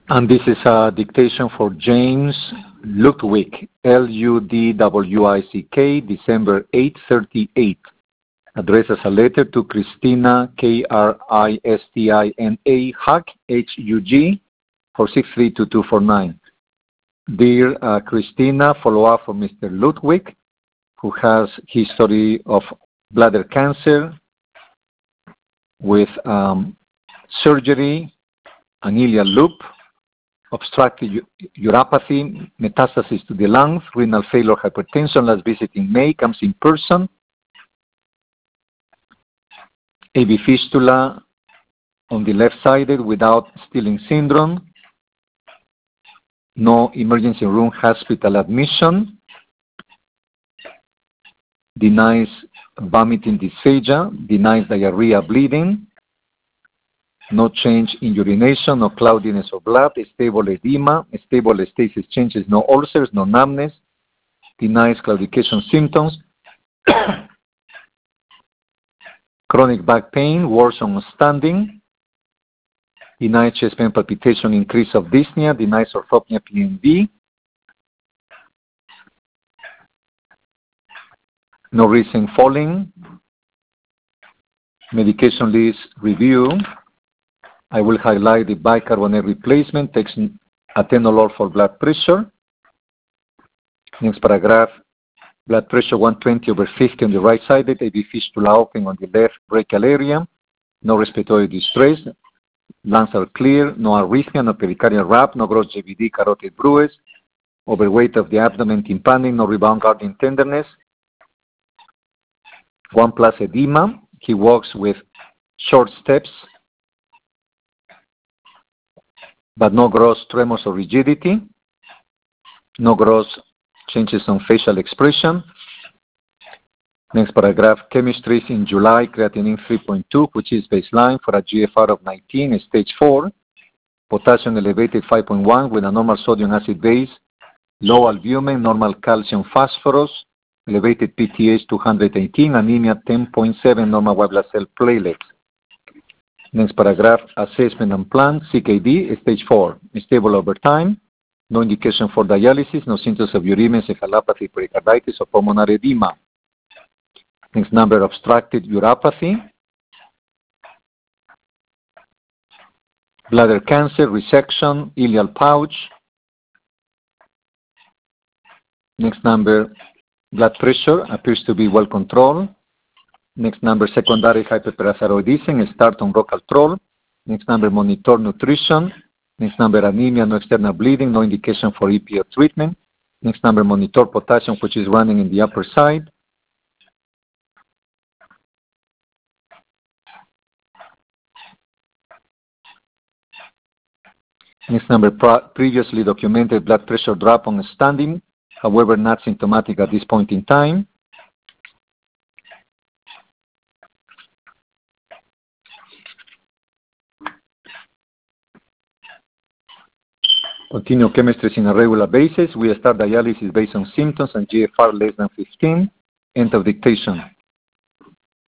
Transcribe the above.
And this is a dictation for James Ludwig, Ludwick, December 838. Addressed as a letter to Christina, Kristina, Hug, Hug, 4632249. Dear Christina, follow up for Mr. Ludwig, who has history of bladder cancer with surgery, an ileal loop, obstructive uropathy, metastasis to the lungs, renal failure, hypertension, last visit in May, comes in person, AV fistula on the left-sided without Stilling syndrome, no emergency room hospital admission, denies vomiting dysphagia, denies diarrhea, bleeding, no change in urination, no cloudiness of blood, stable edema, stable stasis changes, no ulcers, no numbness, denies claudication symptoms, chronic back pain, worse on standing, denies chest pain palpitation, increase of dyspnea, denies orthopnea PNV, no reason falling, medication list review. I will highlight the bicarbonate replacement, takes atenolol for blood pressure. Next paragraph, blood pressure 120/50 on the right-sided, AV fistula open on the left brachial area, no respiratory distress, lungs are clear, no arrhythmia, no pericardial rap, no gross JVD, carotid bruise, overweight of the abdomen, tympanic, no rebound guarding tenderness, 1+ edema. He walks with short steps, but no gross tremors or rigidity, no gross changes on facial expression. Next paragraph, chemistries in July, creatinine 3.2, which is baseline for a GFR of 19, stage 4, potassium elevated 5.1 with a normal sodium acid base, low albumin, normal calcium phosphorus, elevated PTH 218, anemia 10.7, normal white blood cell platelets. Next paragraph, assessment and plan, CKD, stage 4, stable over time, no indication for dialysis, no symptoms of uremia, encephalopathy, pericarditis, or pulmonary edema. Next number, obstructive uropathy, bladder cancer, resection, ileal pouch. Next number, blood pressure appears to be well controlled. Next number, secondary hyperparathyroidism, start on Rocaltrol. Next number, monitor nutrition. Next number, anemia, no external bleeding, no indication for EPO treatment. Next number, monitor potassium, which is running in the upper side. Next number, previously documented blood pressure drop on standing, however not symptomatic at this point in time. Continue chemistries in a regular basis. We start dialysis based on symptoms and GFR less than 15. End of dictation.